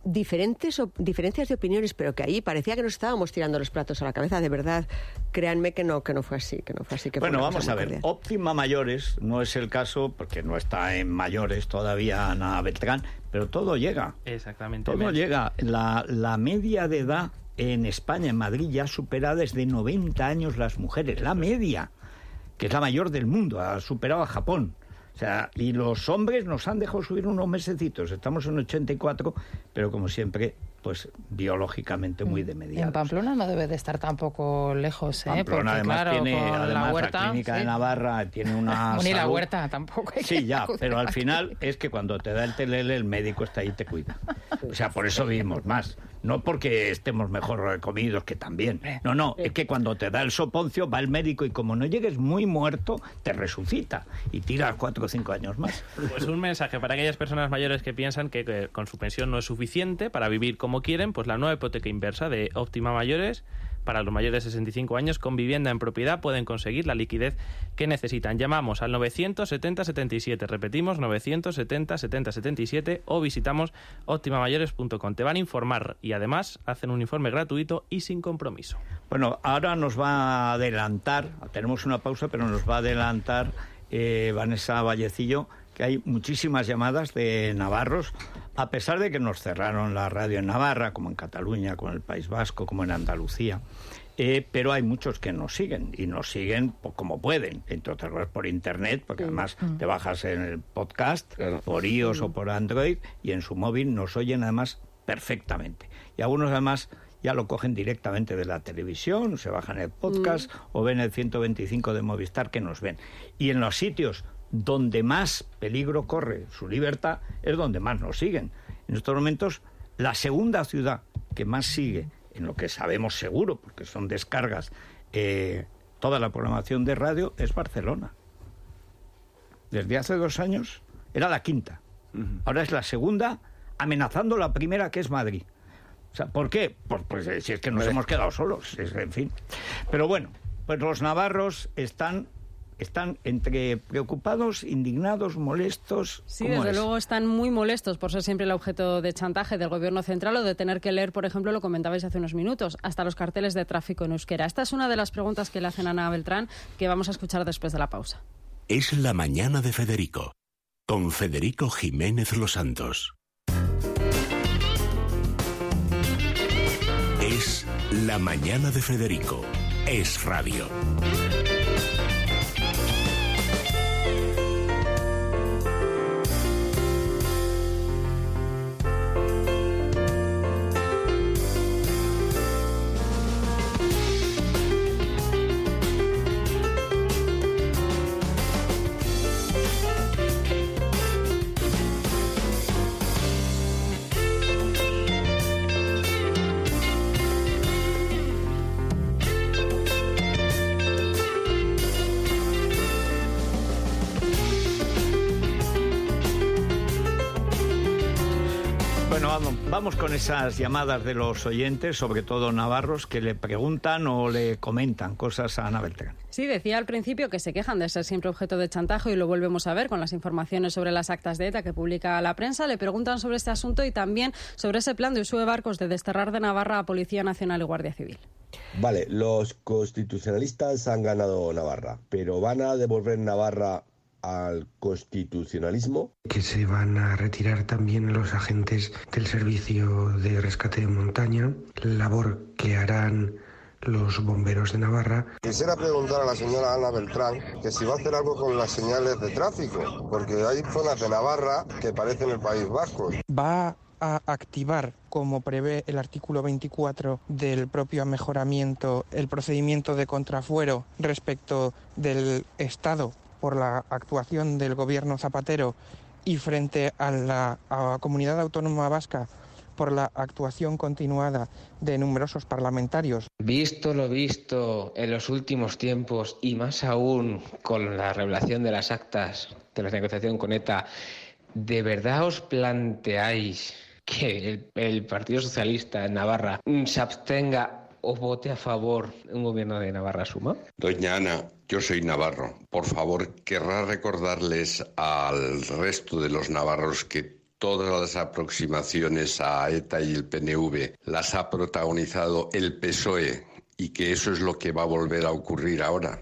diferentes op- diferencias de opiniones, pero que ahí parecía que nos estábamos tirando los platos a la cabeza. De verdad, créanme que no, que no fue así, que no fue así. Que bueno, fue vamos a ver. Cordial. Óptima Mayores no es el caso, porque no está en mayores todavía Ana Beltrán, pero todo llega. Exactamente. Todo llega. La, la media de edad en España, en Madrid, ya supera desde noventa años las mujeres. La media, que es la mayor del mundo, ha superado a Japón. O sea, y los hombres nos han dejado subir unos mesecitos. Estamos en ochenta y cuatro, pero como siempre, pues biológicamente muy de mediados. En Pamplona no debe de estar tampoco lejos, ¿eh? Pamplona, Porque, además, claro, tiene, con además, la huerta, la clínica sí. de Navarra tiene una Ni la salud... huerta tampoco. Hay sí, que ya, pero al aquí. final es que cuando te da el telele, el médico está ahí y te cuida. O sea, por eso vivimos más. No porque estemos mejor comidos, que también. No, no, es que cuando te da el soponcio, va el médico y como no llegues muy muerto, te resucita y tiras cuatro o cinco años más. Pues un mensaje para aquellas personas mayores que piensan que, que con su pensión no es suficiente para vivir como quieren, pues la nueva hipoteca inversa de Óptima Mayores para los mayores de sesenta y cinco años con vivienda en propiedad pueden conseguir la liquidez que necesitan. Llamamos al novecientos setenta setenta y siete, repetimos, novecientos setenta setenta setenta y siete o visitamos óptima mayores punto com. Te van a informar y además hacen un informe gratuito y sin compromiso. Bueno, ahora nos va a adelantar, tenemos una pausa, pero nos va a adelantar eh, Vanessa Vallecillo, que hay muchísimas llamadas de navarros, a pesar de que nos cerraron la radio en Navarra, como en Cataluña, como en el País Vasco, como en Andalucía. Eh, pero hay muchos que nos siguen, y nos siguen pues, como pueden, entre otras cosas por internet, porque además te bajas en el podcast, claro, por iOS o por Android, y en su móvil nos oyen además perfectamente. Y algunos además ya lo cogen directamente de la televisión, se bajan el podcast mm. o ven el ciento veinticinco de Movistar que nos ven. Y en los sitios donde más peligro corre su libertad es donde más nos siguen. En estos momentos, la segunda ciudad que más sigue, en lo que sabemos seguro, porque son descargas, eh, toda la programación de radio, es Barcelona. Desde hace dos años era la quinta. Uh-huh. Ahora es la segunda, amenazando la primera, que es Madrid. O sea, ¿por qué? Pues, pues si es que nos hemos quedado solos, es, en fin. Pero bueno, pues los navarros están... Están entre preocupados, indignados, molestos. Sí, desde es? luego están muy molestos por ser siempre el objeto de chantaje del gobierno central o de tener que leer, por ejemplo, lo comentabais hace unos minutos, hasta los carteles de tráfico en euskera. Esta es una de las preguntas que le hacen a Ana Beltrán, que vamos a escuchar después de la pausa. Es la mañana de Federico, con Federico Jiménez Los Santos. Es la mañana de Federico. Es radio. Vamos con esas llamadas de los oyentes, sobre todo navarros, que le preguntan o le comentan cosas a Ana Beltrán. Sí, decía al principio que se quejan de ser siempre objeto de chantaje y lo volvemos a ver con las informaciones sobre las actas de ETA que publica la prensa. Le preguntan sobre este asunto y también sobre ese plan de uso de barcos de desterrar de Navarra a Policía Nacional y Guardia Civil. Vale, los constitucionalistas han ganado Navarra, pero ¿van a devolver Navarra al constitucionalismo? Que se van a retirar también los agentes del servicio de rescate de montaña, labor que harán los bomberos de Navarra. Quisiera preguntar a la señora Ana Beltrán que si va a hacer algo con las señales de tráfico, porque hay zonas de Navarra que parecen el País Vasco. Va a activar, como prevé el artículo veinticuatro del propio mejoramiento, el procedimiento de contrafuero respecto del Estado por la actuación del gobierno Zapatero y frente a la, a la comunidad autónoma vasca por la actuación continuada de numerosos parlamentarios. Visto lo visto en los últimos tiempos y más aún con la revelación de las actas de la negociación con ETA, ¿de verdad os planteáis que el, el Partido Socialista en Navarra se abstenga o vote a favor de un gobierno de Navarra Suma? Doña Ana, yo soy navarro. Por favor, querrá recordarles al resto de los navarros que todas las aproximaciones a ETA y el P N V las ha protagonizado el P S O E y que eso es lo que va a volver a ocurrir ahora?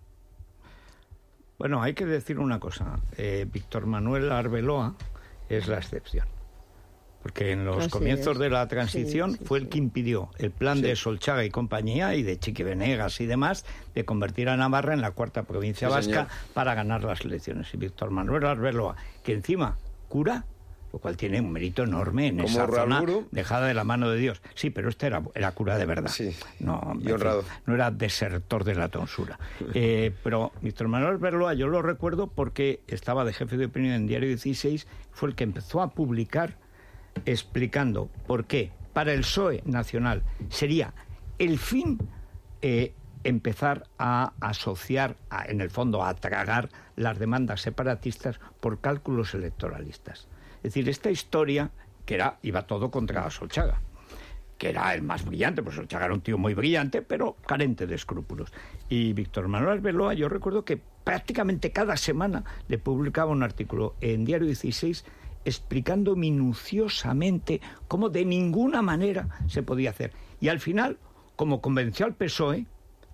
Bueno, hay que decir una cosa. Eh, Víctor Manuel Arbeloa es la excepción. Porque en los Así comienzos es. de la transición Sí, sí, fue sí. el que impidió el plan Sí. de Solchaga y compañía y de Chiqui Venegas y demás de convertir a Navarra en la cuarta provincia Sí, vasca señor. para ganar las elecciones. Y Víctor Manuel Arbeloa, que encima cura, lo cual tiene un mérito enorme en Como esa zona Ralburu. dejada de la mano de Dios. Sí, pero este era, era cura de verdad. Sí, no, y en fin, honrado. no era desertor de la tonsura. Eh, pero Víctor Manuel Arbeloa yo lo recuerdo porque estaba de jefe de opinión en Diario dieciséis, fue el que empezó a publicar explicando por qué para el P S O E nacional sería el fin eh, empezar a asociar, a, en el fondo a tragar las demandas separatistas por cálculos electoralistas. Es decir, esta historia, que era iba todo contra Solchaga, que era el más brillante, pues Solchaga era un tío muy brillante, pero carente de escrúpulos. Y Víctor Manuel Arbeloa, yo recuerdo que prácticamente cada semana le publicaba un artículo en Diario dieciséis explicando minuciosamente cómo de ninguna manera se podía hacer. Y al final, como convenció al P S O E,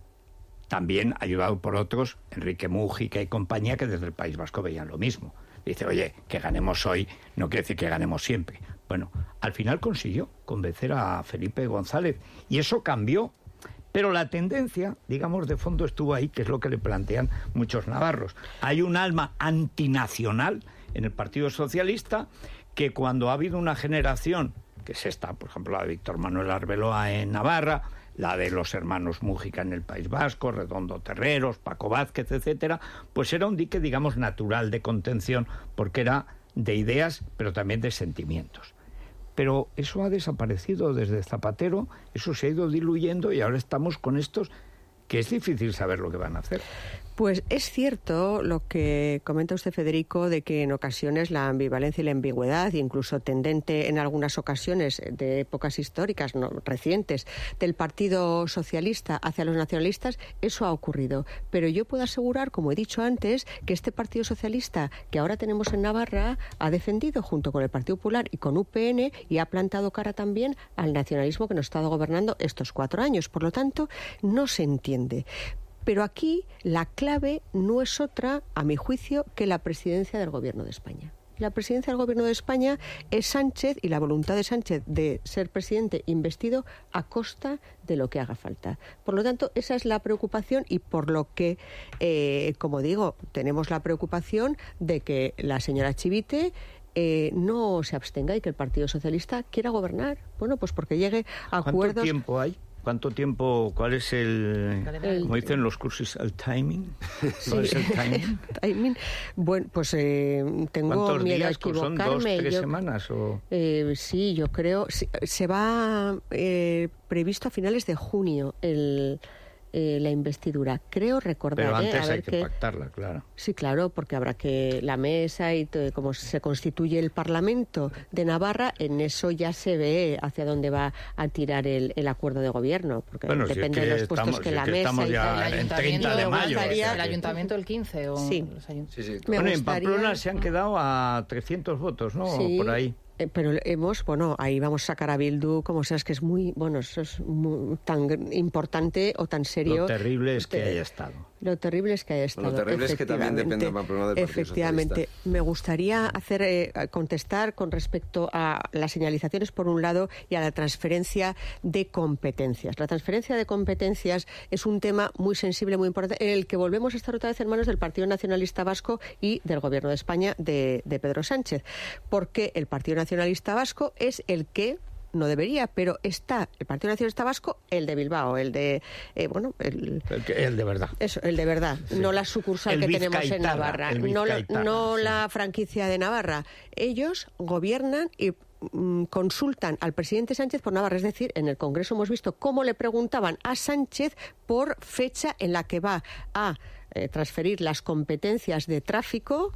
también ayudado por otros, Enrique Mújica y compañía, que desde el País Vasco veían lo mismo. Dice, oye, que ganemos hoy no quiere decir que ganemos siempre. Bueno, al final consiguió convencer a Felipe González y eso cambió. Pero la tendencia, digamos, de fondo estuvo ahí, que es lo que le plantean muchos navarros. Hay un alma antinacional en el Partido Socialista que cuando ha habido una generación, que es esta, por ejemplo, la de Víctor Manuel Arbeloa en Navarra, la de los hermanos Mújica en el País Vasco, Redondo Terreros, Paco Vázquez, etcétera, pues era un dique, digamos, natural de contención, porque era de ideas, pero también de sentimientos. Pero eso ha desaparecido desde Zapatero, eso se ha ido diluyendo y ahora estamos con estos que es difícil saber lo que van a hacer. Pues es cierto lo que comenta usted, Federico, de que en ocasiones la ambivalencia y la ambigüedad, incluso tendente en algunas ocasiones de épocas históricas no, recientes, del Partido Socialista hacia los nacionalistas, eso ha ocurrido. Pero yo puedo asegurar, como he dicho antes, que este Partido Socialista que ahora tenemos en Navarra ha defendido junto con el Partido Popular y con U P N y ha plantado cara también al nacionalismo que nos ha estado gobernando estos cuatro años. Por lo tanto, no se entiende. Pero aquí la clave no es otra, a mi juicio, que la presidencia del Gobierno de España. La presidencia del Gobierno de España es Sánchez y la voluntad de Sánchez de ser presidente investido a costa de lo que haga falta. Por lo tanto, esa es la preocupación y por lo que, eh, como digo, tenemos la preocupación de que la señora Chivite eh, no se abstenga y que el Partido Socialista quiera gobernar. Bueno, pues porque llegue a acuerdos... ¿Cuánto tiempo hay? ¿Cuánto tiempo? ¿Cuál es el, el como dicen los cursos, el timing? Sí. ¿Cuál es el timing? timing. Bueno, pues eh, tengo ¿Cuántos miedo días? a equivocarme. ¿Son dos, tres yo, semanas? O... Eh, sí, yo creo. Sí, se va eh, previsto a finales de junio el... Eh, la investidura. Creo recordar... Pero antes eh, a ver hay que qué... pactarla, claro. Sí, claro, porque habrá que la mesa y todo, como se constituye el Parlamento de Navarra, en eso ya se ve hacia dónde va a tirar el, el acuerdo de gobierno, porque bueno, depende si es que de los puestos estamos, que si la es que mesa estamos y ya tal. en treinta de mayo. El O sea que... ayuntamiento el quince. O Sí. Sí, sí. Me bueno, en gustaría... Pamplona se han quedado a trescientos votos, ¿no? Sí. Por ahí. Eh, pero hemos, bueno, ahí vamos a sacar a Bildu, como sabes que es muy, bueno, eso es muy, tan importante o tan serio. Lo terrible es que Te- haya estado. Lo terrible es que haya estado. Lo terrible es que también depende de Pamplona del Partido Efectivamente. Socialista. Me gustaría hacer eh, contestar con respecto a las señalizaciones por un lado y a la transferencia de competencias. La transferencia de competencias es un tema muy sensible, muy importante, en el que volvemos a estar otra vez en manos del Partido Nacionalista Vasco y del Gobierno de España de, de Pedro Sánchez, porque el Partido Nacionalista Vasco es el que no debería, pero está el Partido Nacionalista Vasco, el de Bilbao, el de, eh, bueno, el... El, que- el de verdad. Eso, el de verdad, Sí. no la sucursal El que tenemos en Vizcaitarra, Navarra, el no, la- Vizcaitarra, no sí. la franquicia de Navarra. Ellos gobiernan y mm, consultan al presidente Sánchez por Navarra, es decir, en el Congreso hemos visto cómo le preguntaban a Sánchez por fecha en la que va a eh, transferir las competencias de tráfico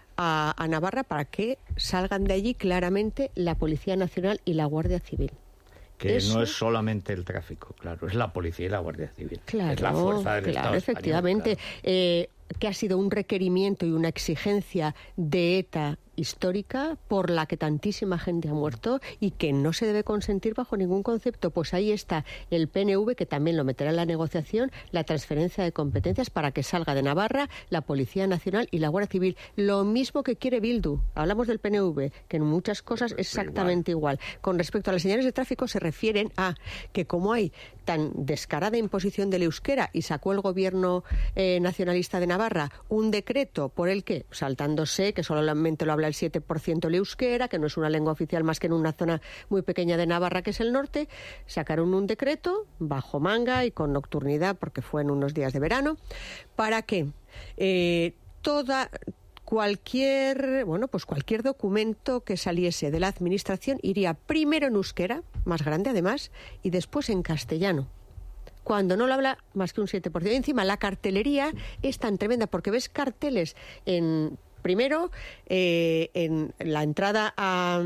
a, a Navarra para que salgan de allí claramente la Policía Nacional y la Guardia Civil. Que Eso- no es solamente el tráfico, claro, es la policía y la Guardia Civil. Claro, es la fuerza del claro, Estado efectivamente. español, Eh, que ha sido un requerimiento y una exigencia de ETA histórica por la que tantísima gente ha muerto y que no se debe consentir bajo ningún concepto. Pues ahí está el P N V, que también lo meterá en la negociación, la transferencia de competencias para que salga de Navarra la Policía Nacional y la Guardia Civil. Lo mismo que quiere Bildu. Hablamos del P N V, que en muchas cosas es exactamente igual. igual. Con respecto a las señales de tráfico, se refieren a que como hay tan descarada imposición del euskera y sacó el gobierno eh, nacionalista de Navarra un decreto por el que, saltándose, que solamente lo habla el siete por ciento el euskera, que no es una lengua oficial más que en una zona muy pequeña de Navarra, que es el norte, sacaron un decreto bajo manga y con nocturnidad, porque fue en unos días de verano, para que eh, toda... Cualquier, bueno, pues cualquier documento que saliese de la administración iría primero en euskera, más grande además, y después en castellano, cuando no lo habla más que un siete por ciento. Y encima la cartelería es tan tremenda, porque ves carteles en, primero, eh, en la entrada a...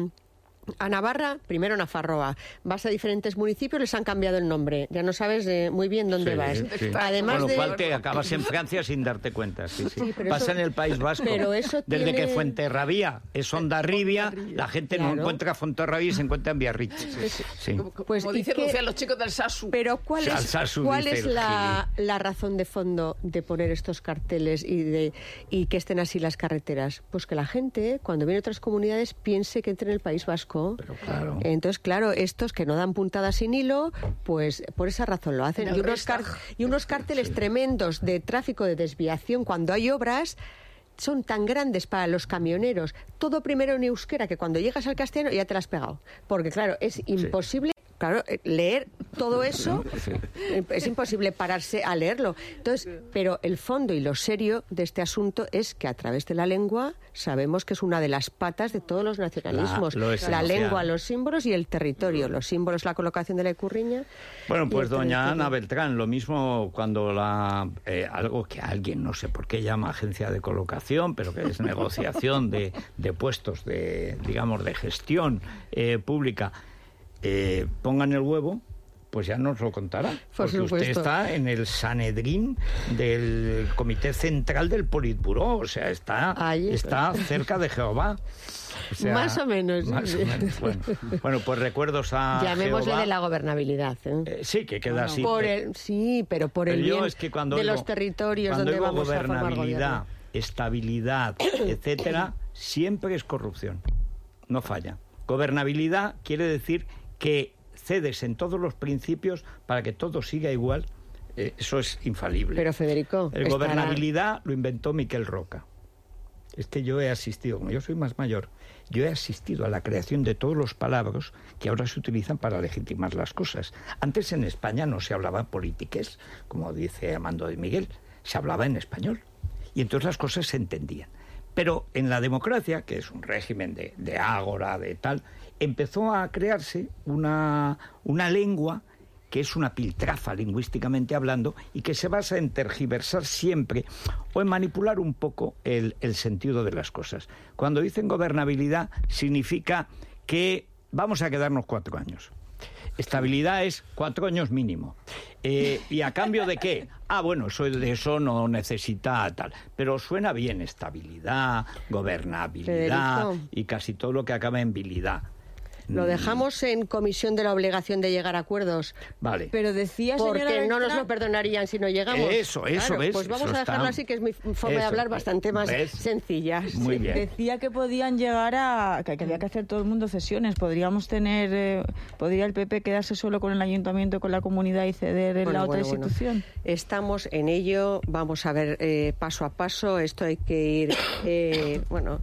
A Navarra, primero Nafarroa. Vas a diferentes municipios, les han cambiado el nombre. Ya no sabes eh, muy bien dónde sí, vas. Sí. Además Con lo de... cual te acabas en Francia sin darte cuenta. Sí, sí. Sí, Pasa eso... en el País Vasco. Pero eso Desde tiene... que Fuenterrabía es Hondarribia, la gente claro. no encuentra Fonterrabía y se encuentra en Biarritz. Sí. Sí. Como, pues, como dicen que... los chicos del Sasu. Pero ¿cuál es, Sasu, ¿cuál es la, la razón de fondo de poner estos carteles y, de, y que estén así las carreteras? Pues que la gente, cuando viene a otras comunidades, piense que entre en el País Vasco. Pero claro. Entonces, claro, estos que no dan puntadas sin hilo, pues por esa razón lo hacen. Y unos, car- y unos carteles sí. tremendos de tráfico, de desviación, cuando hay obras, son tan grandes para los camioneros. Todo primero en euskera, que cuando llegas al castellano ya te lo has pegado. Porque, claro, es imposible... Sí. Claro, leer todo eso es imposible pararse a leerlo. Entonces, pero el fondo y lo serio de este asunto es que a través de la lengua sabemos que es una de las patas de todos los nacionalismos. La, la lengua, los símbolos y el territorio. Los símbolos, la colocación de la ecurriña. Bueno, pues doña Ana Beltrán, lo mismo cuando la eh, algo que alguien, no sé por qué llama agencia de colocación, pero que es negociación de, de puestos de, digamos, de gestión eh, pública. Eh, pongan el huevo, pues ya nos lo contará. Por porque usted está en el Sanedrín del Comité Central del Politburó, o sea, está, está cerca de Jehová. O sea, más o menos. Más sí. o menos. Bueno, bueno, pues recuerdos a Llamémosle Jehová. de la gobernabilidad. ¿eh? Eh, sí, que queda así. Por el, sí, pero por el pero bien es que cuando de oigo, los territorios cuando donde vamos a formar gobernabilidad, estabilidad, etcétera, siempre es corrupción. No falla. Gobernabilidad quiere decir que cedes en todos los principios para que todo siga igual. Eh, eso es infalible. Pero Federico, el estará... gobernabilidad lo inventó Miquel Roca. Este yo he asistido, como yo soy más mayor, yo he asistido a la creación de todos los palabras que ahora se utilizan para legitimar las cosas. Antes en España no se hablaba politiques, como dice Amando de Miguel, se hablaba en español. Y entonces las cosas se entendían. Pero en la democracia, que es un régimen de, de ágora, de tal, empezó a crearse una, una lengua que es una piltrafa lingüísticamente hablando y que se basa en tergiversar siempre o en manipular un poco el, el sentido de las cosas. Cuando dicen gobernabilidad significa que vamos a quedarnos cuatro años. Estabilidad es cuatro años mínimo. Eh, ¿Y a cambio de qué? Ah, bueno, eso, de eso no necesita tal. Pero suena bien estabilidad, gobernabilidad Federico. Y casi todo lo que acaba en bilidad. Lo dejamos en comisión de la obligación de llegar a acuerdos. Vale. Pero decía, porque señora no nos lo perdonarían si no llegamos. Eso, eso, claro, ¿ves? Pues vamos eso a dejarlo está... así, que es mi forma eso, de hablar bastante más ¿ves? sencilla. Muy bien. Decía que podían llegar a... que había que hacer todo el mundo cesiones. Podríamos tener... Eh, ¿podría el P P quedarse solo con el ayuntamiento, con la comunidad y ceder en bueno, la otra bueno, institución? Bueno. Estamos en ello. Vamos a ver eh, paso a paso. Esto hay que ir... Eh, bueno...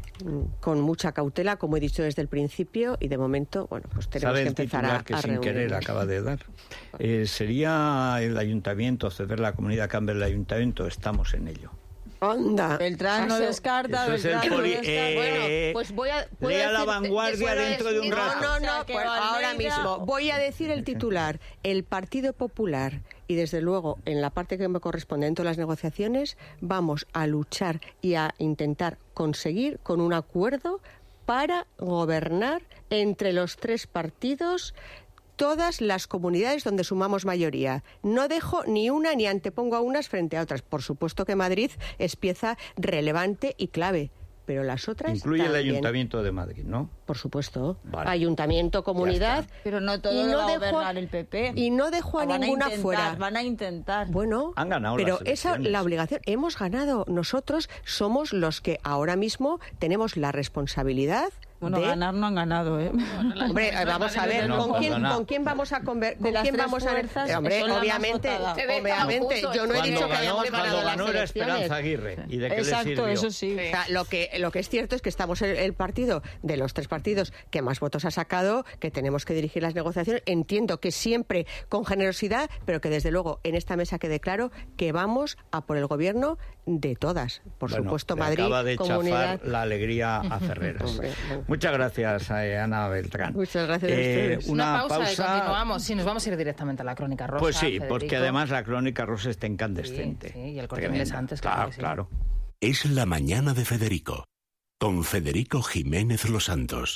con mucha cautela, como he dicho desde el principio, y de momento, bueno, pues tenemos ¿Sabe que empezar el a, que a sin reunirnos. querer acaba de dar? Eh, ¿Sería el ayuntamiento ceder la comunidad cambia el ayuntamiento? Estamos en ello. Onda. Beltrán no descarta, Eso es el Beltrán no poli- descarta. eh, Bueno, pues voy a... ¿puedo lea La decirte- Vanguardia puedo dentro de un decir- rato. No, no, no, O sea, que pues ahora Valdeira- mismo. Voy a decir el titular. El Partido Popular, y desde luego en la parte que me corresponde dentro de las negociaciones, vamos a luchar y a intentar conseguir con un acuerdo para gobernar entre los tres partidos todas las comunidades donde sumamos mayoría. No dejo ni una ni antepongo a unas frente a otras. Por supuesto que Madrid es pieza relevante y clave, pero las otras incluye también. El Ayuntamiento de Madrid, ¿no? Por supuesto. Vale. Ayuntamiento, comunidad. Pero no todo y lo no va a dejó, gobernar el P P. Y no dejó a van ninguna a intentar, fuera. Van a intentar. Bueno, han ganado pero las esa la obligación. Hemos ganado. Nosotros somos los que ahora mismo tenemos la responsabilidad. Bueno, de... ganar no han ganado, ¿eh? Hombre, vamos a ver, no, ¿con, quién, ganar. ¿con quién vamos a conver... ¿De ¿Con quién vamos a fuerzas, eh, Hombre, obviamente, obviamente, yo no he cuando dicho que ganó, hayamos ganado cuando ganó las era elecciones. Esperanza Aguirre. ¿Y de qué Exacto, le sirvió? eso sí. O sea, lo que, lo que es cierto es que estamos en el partido de los tres partidos que más votos ha sacado, que tenemos que dirigir las negociaciones. Entiendo que siempre con generosidad, pero que desde luego en esta mesa quede claro que vamos a por el gobierno de todas. Por bueno, supuesto, le Madrid, acaba de comunidad... chafar la alegría a Ferreras. Hombre, bueno. Muchas gracias, eh, Ana Beltrán. Muchas gracias Eh, a ustedes. Una, una pausa, pausa. y continuamos. Sí, nos vamos a ir directamente a la Crónica Rosa. Pues sí, Federico. porque además la Crónica Rosa está incandescente. Sí, sí, y el Corte Tremenda. Inglés antes, Claro, claro que sí. claro. Es la mañana de Federico, con Federico Jiménez Los Santos.